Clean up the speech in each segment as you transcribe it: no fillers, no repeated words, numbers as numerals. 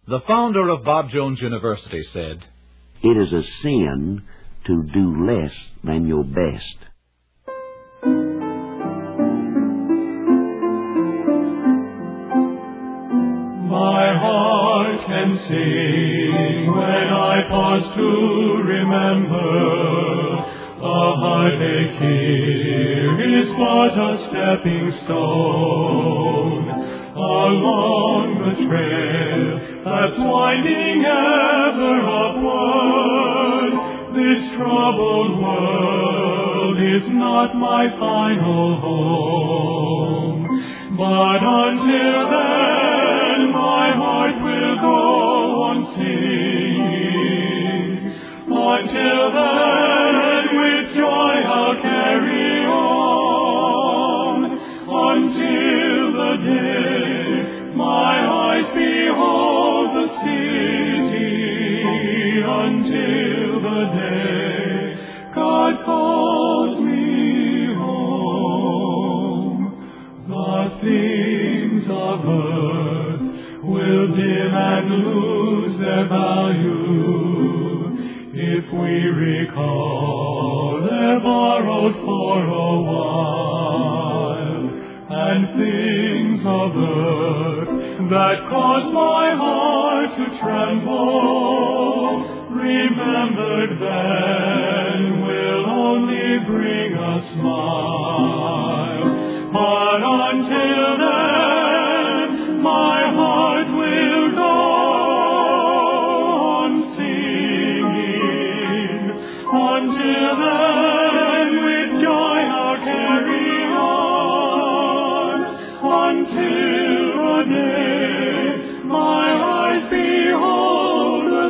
The founder of Bob Jones University said, "It is a sin to do less than your best." My heart can sing when I pause to remember. A heartache here is but a stepping stone along the trail that's winding ever upward. This troubled world is not my final home, but until then my heart will go on singing. Until then with joy I'll carry on, until the day my eyes behold the city, until the day God calls me home. The things of earth will dim and lose their value if we recall they're borrowed for a while. And things of earth that cause my heart to tremble, remembered then, will only bring a smile. But until then, my heart will go on singing. Until then, with joy I'll carry on, until the day my eyes behold the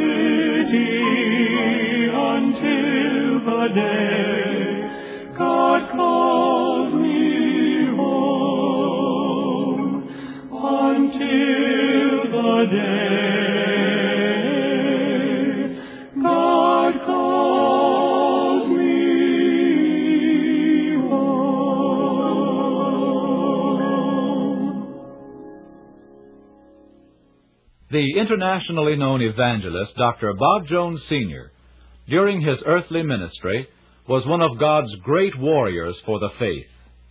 city, until the day God calls me home, until the day God calls me home. The internationally known evangelist Dr. Bob Jones Sr., during his earthly ministry, was one of God's great warriors for the faith.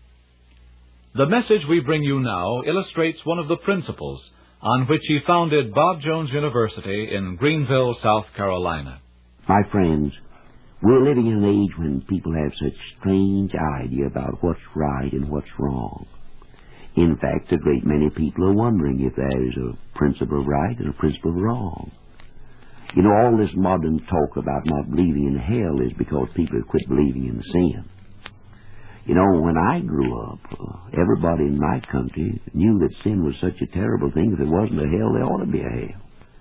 The message we bring you now illustrates one of the principles on which he founded Bob Jones University in Greenville, South Carolina. My friends, we're living in an age when people have such strange idea about what's right and what's wrong. In fact, a great many people are wondering if there is a principle of right and a principle of wrong. You know, all this modern talk about not believing in hell is because people have quit believing in sin. You know, when I grew up, everybody in my country knew that sin was such a terrible thing. If there wasn't a hell, there ought to be a hell.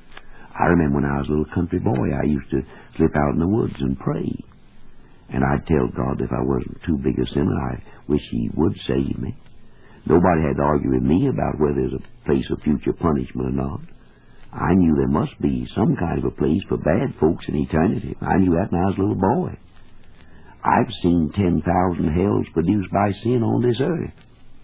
I remember when I was a little country boy, I used to slip out in the woods and pray. And I'd tell God if I wasn't too big a sinner, I wish He would save me. Nobody had to argue with me about whether there's a place of future punishment or not. I knew there must be some kind of a place for bad folks in eternity. I knew that when I was a little boy. I've seen 10,000 hells produced by sin on this earth.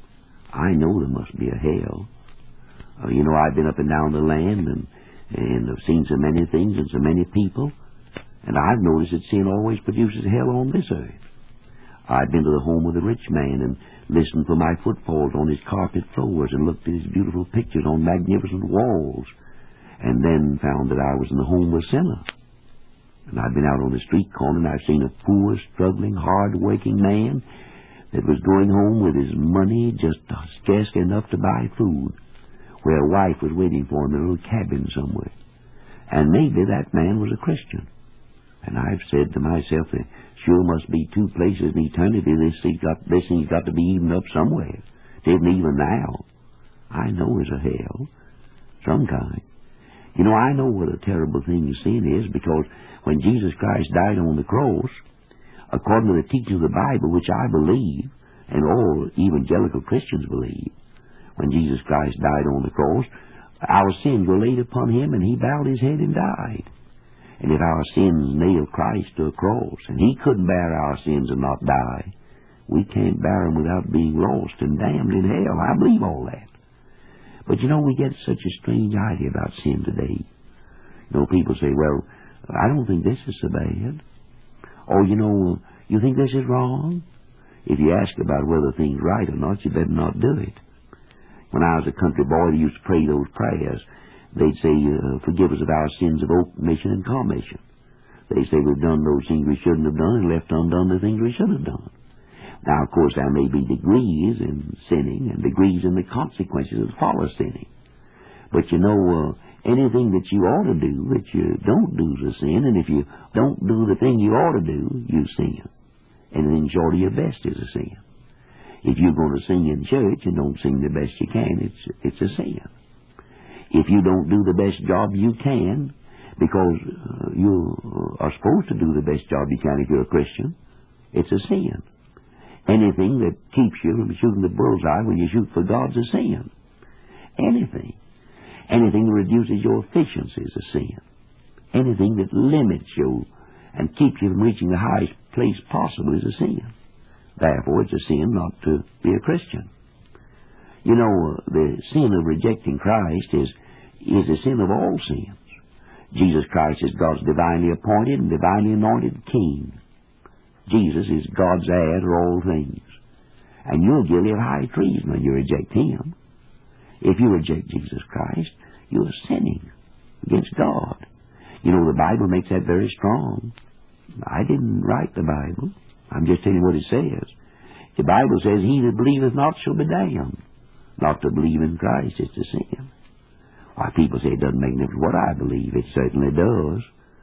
I know there must be a hell. You know, I've been up and down the land and I've seen so many things and so many people, and I've noticed that sin always produces hell on this earth. I've been to the home of the rich man and listened for my footfalls on his carpet floors and looked at his beautiful pictures on magnificent walls, and then found that I was in the home of a sinner. And I've been out on the street corner and I've seen a poor, struggling, hard-working man that was going home with his money just scarcely enough to buy food, where a wife was waiting for him in a little cabin somewhere. And maybe that man was a Christian. And I've said to myself, there sure must be two places in eternity. This thing's got to be evened up somewhere. It isn't even now. I know there's a hell, some kind. You know, I know what a terrible thing sin is, because when Jesus Christ died on the cross, according to the teaching of the Bible, which I believe, and all evangelical Christians believe, when Jesus Christ died on the cross, our sins were laid upon Him, and He bowed His head and died. And if our sins nailed Christ to a cross, and He couldn't bear our sins and not die, we can't bear them without being lost and damned in hell. I believe all that. But we get such a strange idea about sin today. People say, well, I don't think this is so bad. Or, you think this is wrong? If you ask about whether things right or not, you better not do it. When I was a country boy, they used to pray those prayers. They'd say, forgive us of our sins of omission and commission. They say we've done those things we shouldn't have done and left undone the things we should have done. Now, of course, there may be degrees in sinning and degrees in the consequences that follow sinning. But anything that you ought to do that you don't do is a sin, and if you don't do the thing you ought to do, you sin. Anything short of your best is a sin. If you're going to sing in church and don't sing the best you can, it's a sin. If you don't do the best job you can, because you are supposed to do the best job you can if you're a Christian, it's a sin. Anything that keeps you from shooting the bullseye when you shoot for God's a sin. Anything. Anything that reduces your efficiency is a sin. Anything that limits you and keeps you from reaching the highest place possible is a sin. Therefore, it's a sin not to be a Christian. The sin of rejecting Christ is a sin of all sins. Jesus Christ is God's divinely appointed and divinely anointed King. Jesus is God's heir to all things. And you're guilty of high treason when you reject Him. If you reject Jesus Christ, you're sinning against God. The Bible makes that very strong. I didn't write the Bible. I'm just telling you what it says. The Bible says, he that believeth not shall be damned. Not to believe in Christ is to sin. Why, people say it doesn't make any difference what I believe. It certainly does.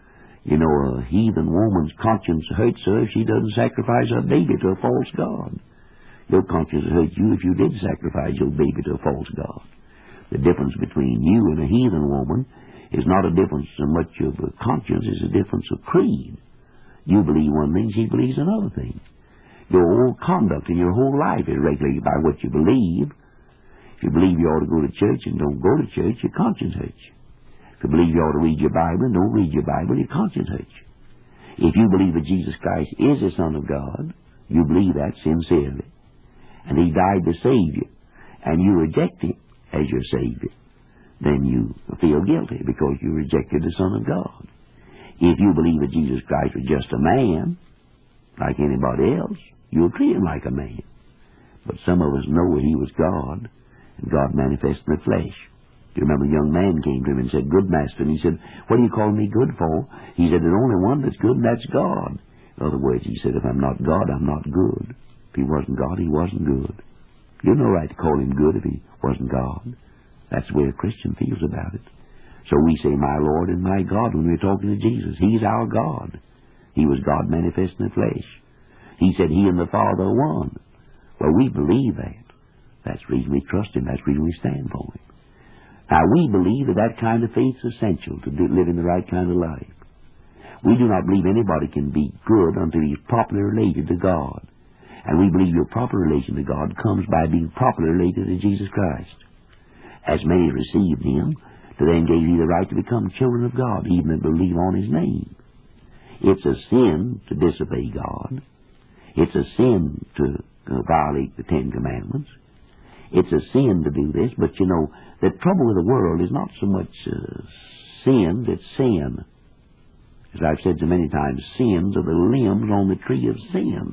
A heathen woman's conscience hurts her if she doesn't sacrifice her baby to a false god. Your conscience hurts you if you did sacrifice your baby to a false god. The difference between you and a heathen woman is not a difference so much of a conscience, it's a difference of creed. You believe one thing, she believes another thing. Your whole conduct and your whole life is regulated by what you believe. If you believe you ought to go to church and don't go to church, your conscience hurts you. If you believe you ought to read your Bible and don't read your Bible, your conscience hurts you. If you believe that Jesus Christ is the Son of God, you believe that sincerely. And He died to save you, and you reject Him as your Savior, then you feel guilty because you rejected the Son of God. If you believe that Jesus Christ was just a man, like anybody else, you'll treat Him like a man. But some of us know that He was God, and God manifested in the flesh. Do you remember a young man came to Him and said, "Good Master," and He said, "What do you call me good for?" He said, "There's only one that's good, and that's God." In other words, He said, if I'm not God, I'm not good. If He wasn't God, He wasn't good. You have no right to call Him good if He wasn't God. That's the way a Christian feels about it. So we say, my Lord and my God, when we're talking to Jesus. He's our God. He was God manifest in the flesh. He said He and the Father are one. Well, we believe that. That's the reason we trust Him. That's the reason we stand for Him. Now, we believe that kind of faith is essential to live in the right kind of life. We do not believe anybody can be good until he's properly related to God. And we believe your proper relation to God comes by being properly related to Jesus Christ. As many received Him, to them gave He the right to become children of God, even that believe on His name. It's a sin to disobey God. It's a sin to violate the Ten Commandments. It's a sin to do this, but the trouble with the world is not so much sin, it's sin. As I've said so many times, sins are the limbs on the tree of sin.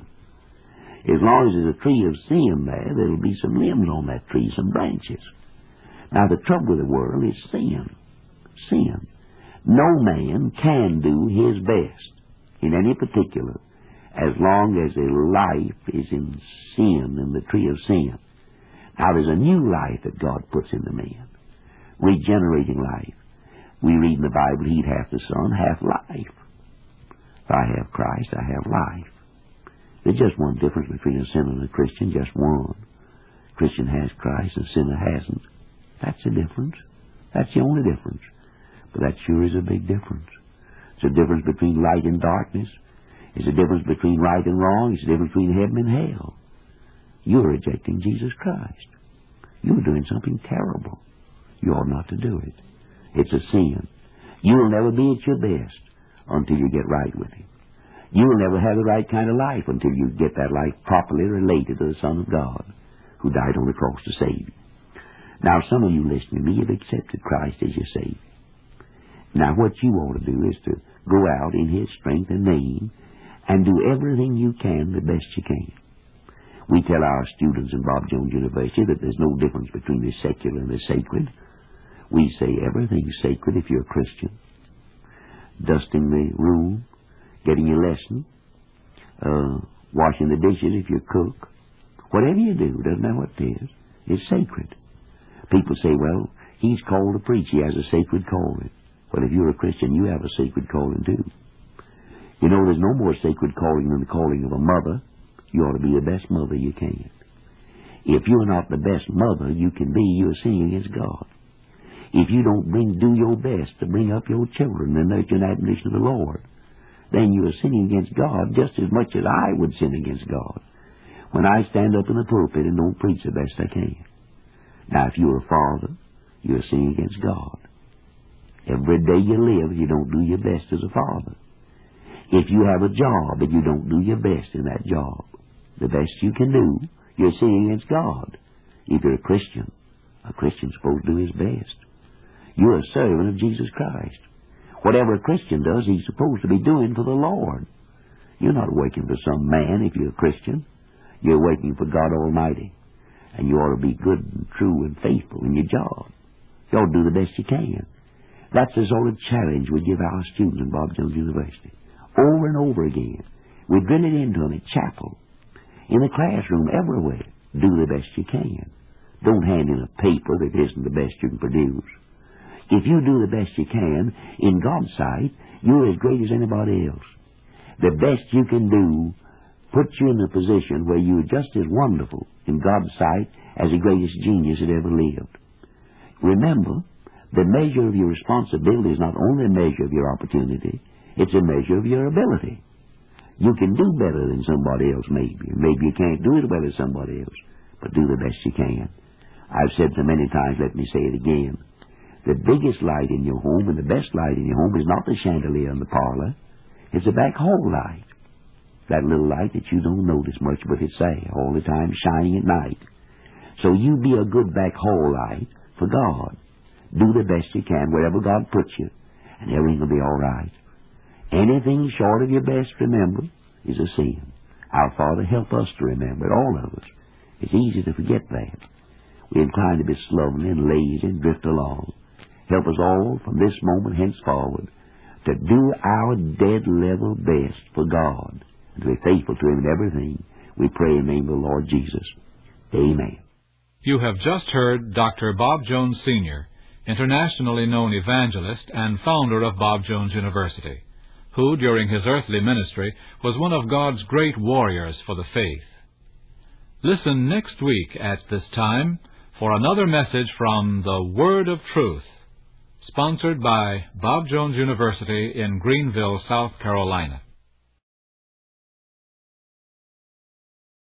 As long as there's a tree of sin there'll be some limbs on that tree, some branches. Now, the trouble with the world is sin. Sin. No man can do his best in any particular as long as a life is in sin, in the tree of sin. Now, there's a new life that God puts in the man. Regenerating life. We read in the Bible, He hath the Son, hath life. If I have Christ, I have life. There's just one difference between a sinner and a Christian, just one. Christian has Christ, and sinner hasn't. That's the difference. That's the only difference. But that sure is a big difference. It's a difference between light and darkness. It's a difference between right and wrong. It's a difference between heaven and hell. You're rejecting Jesus Christ. You're doing something terrible. You ought not to do it. It's a sin. You'll never be at your best until you get right with Him. You'll never have the right kind of life until you get that life properly related to the Son of God, who died on the cross to save you. Now, some of you listening to me have accepted Christ as your Savior. Now, what you ought to do is to go out in His strength and name and do everything you can the best you can. We tell our students in Bob Jones University that there's no difference between the secular and the sacred. We say everything's sacred if you're a Christian. Dusting the room, getting your lesson, washing the dishes if you cook. Whatever you do, doesn't matter what it is sacred. People say, well, he's called to preach. He has a sacred calling. Well, if you're a Christian, you have a sacred calling too. You know, there's no more sacred calling than the calling of a mother. You ought to be the best mother you can. If you're not the best mother you can be, you're sinning against God. If you don't do your best to bring up your children in the nurture and admonition of the Lord, then you are sinning against God just as much as I would sin against God when I stand up in the pulpit and don't preach the best I can. Now, if you're a father, you're sinning against God. Every day you live, you don't do your best as a father. If you have a job and you don't do your best in that job, the best you can do, you're sinning against God. If you're a Christian's supposed to do his best. You're a servant of Jesus Christ. Whatever a Christian does, he's supposed to be doing for the Lord. You're not working for some man if you're a Christian. You're working for God Almighty. And you ought to be good and true and faithful in your job. You ought to do the best you can. That's the sort of challenge we give our students in Bob Jones University. Over and over again. We drill it into them in chapel, in the classroom, everywhere. Do the best you can. Don't hand in a paper that isn't the best you can produce. If you do the best you can, in God's sight, you're as great as anybody else. The best you can do puts you in a position where you're just as wonderful in God's sight as the greatest genius that ever lived. Remember, the measure of your responsibility is not only a measure of your opportunity, it's a measure of your ability. You can do better than somebody else, maybe. Maybe you can't do it well as somebody else, but do the best you can. I've said so many times, let me say it again. The biggest light in your home and the best light in your home is not the chandelier in the parlor. It's the back hall light. That little light that you don't notice much, but it's there all the time, shining at night. So you be a good back hall light for God. Do the best you can wherever God puts you, and everything will be all right. Anything short of your best, remember, is a sin. Our Father, help us to remember it, all of us. It's easy to forget that. We're inclined to be slovenly and lazy and drift along. Help us all from this moment henceforward to do our dead level best for God and to be faithful to Him in everything. We pray in the name of the Lord Jesus. Amen. You have just heard Dr. Bob Jones Sr., internationally known evangelist and founder of Bob Jones University, who, during his earthly ministry, was one of God's great warriors for the faith. Listen next week at this time for another message from the Word of Truth, sponsored by Bob Jones University in Greenville, South Carolina.